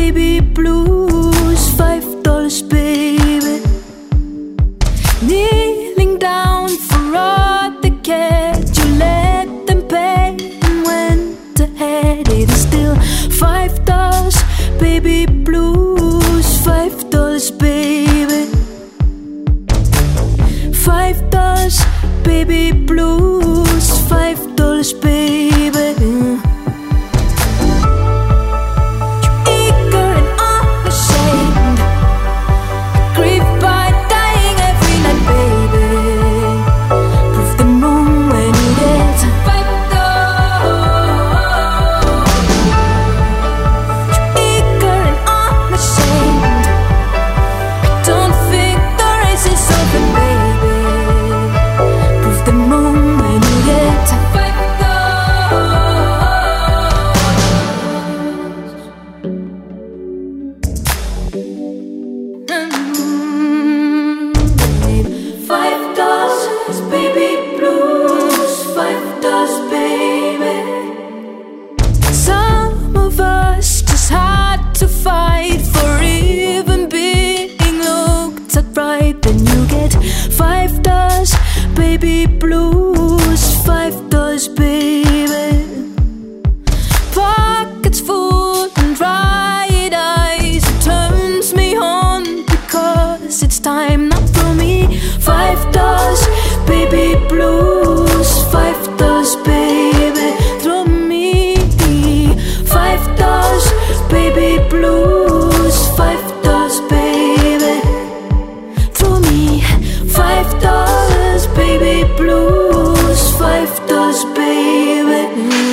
baby blues, $5, baby. Kneeling down for all the kids, you let them pay and went ahead. It is still $5, baby blues, $5, baby. $5, baby blues, $5, baby. Eager and unashamed, grieved by dying every night, baby. Prove the moon when you get $5. Eager and unashamed, don't think the race is over, baby. Prove the moon when you get $5. $5, baby blues, $5, baby. Some of us just had to fight for even being looked at right. Then you get $5, baby blues, $5, baby. Pockets full and bright eyes, it turns me on because it's time not for me. $5, baby blues, $5, baby. Throw me $5, baby blues, $5, baby. Throw me $5, baby blues, $5, baby.